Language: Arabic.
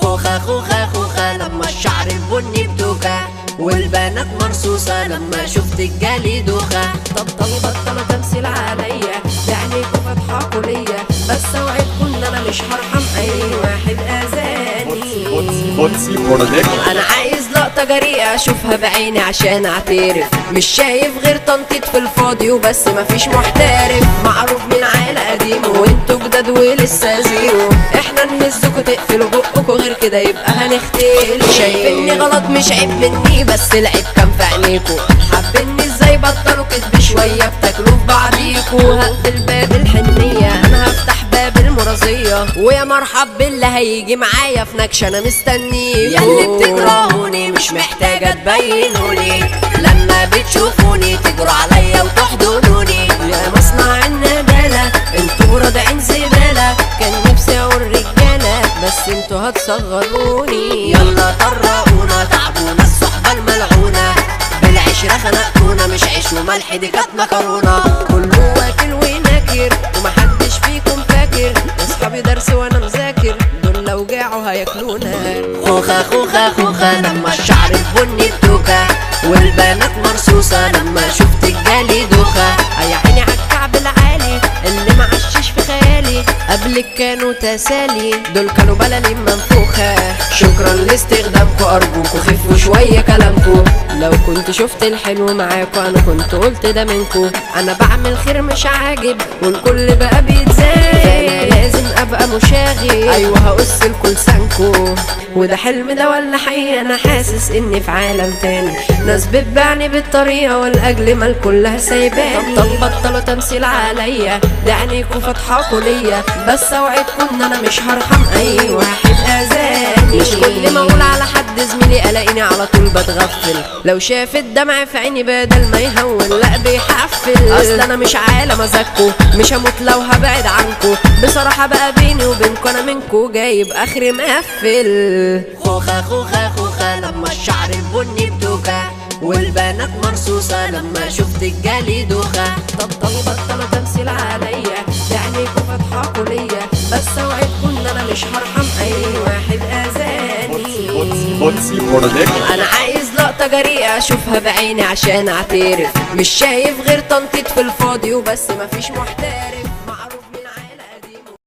خوخة خوخة خوخة لما الشعر البني بدوكة والبنات مرصوصة لما شفت الجالي دوخة. طب بطلوا تمثيل عليا عينيكوا فاتحاكوا ليا بس اوعدكوا ان انا مش هرحم اي واحد اذاني. انا عايز لقطة جريئة اشوفها بعيني عشان اعترف مش شايف غير تنطيط في الفاضي وبس مفيش محترف. معروف من عيلة قديمة وانتوا جداد ولسه زيرو، احنا نهزكوا تقفلوا بقكوا غير كده يبقى هنختلف. شايفيني غلط مش عيب مني بس العيب كان في عينيكوا، حابيني ازاي بطلوا كدب شوية بتاكلوا في بعضيكوا. هقفل باب الحنية انا هفتح باب المرضية ويا مرحب باللي هيجي معايا في نكشة انا مستنيكوا. ياللي بتكرهوني مش محتاجة تبينولي، لما بتشوفوني تجروا عليا وتحضنوني. يا مصنع الندالة انتوا رادعين زبالة، كان نفسي اقول رجالة بس انتوا هتصغروني. يلا طرقونا تعبونا الصحبة الملعونة، بالعشرة خنقتونا مش عيش وملح دي كانت مكرونة. كله واكل وناكر ومحدش فيكم فاكر، اصحابي درس وانا مذاكر دول لو جاعوا هياكلونا. خوخة خوخة خوخة لما الشعر البني بدوكة والبنات مرصوصة لما شفت الجالي دوخة. يا عيني عالكعب العالي اللي معشش في خيالي، قبلك كانوا تسالي دول كانوا بلالين منفوخة. شكرا لاستخدامكوا ارجوكوا خفوا شوية كلامكوا، لو كنت شفت الحلو معاكوا انا كنت قلت ده منكوا. انا بعمل خير مش عاجب والكل بقى بيتزايد، انا لازم ابقى مشاغب ايوه هقص الكل سانكو. وده حلم ده ولا حقيقة انا حاسس اني في عالم تاني، ناس بتبعني بالطريقة والاجل مال كلها سايباني. طب بطلوا تمثيل عليا ده عينيكوا فاتحاكوا ليا بس اوعدكوا ان انا مش هرحم اي واحد اذاني. مش كل ما اقول على حد زميلي الاقيني على طول بتغفل، لو شاف الدمع في عيني بدل ما يهون لا بيحفل. اصل انا مش عالم ازكوا مش هموت لو هبعد عنكوا، بصراحة بقى بيني وبينكوا انا منكوا جايب اخري مقفل. خوخة خوخة خوخة لما الشعر البني بدوكة والبنات مرصوصة لما شفت الجالي دوخة. طب بطلوا تمثيل عليا عينيكوا فاتحاكوا ليا بس اوعدكوا ان انا مش هرحم اي واحد اذاني. انا عايز لقطة جريئة اشوفها بعيني عشان اعترف مش شايف غير تنطيط في الفاضي وبس مفيش محترف.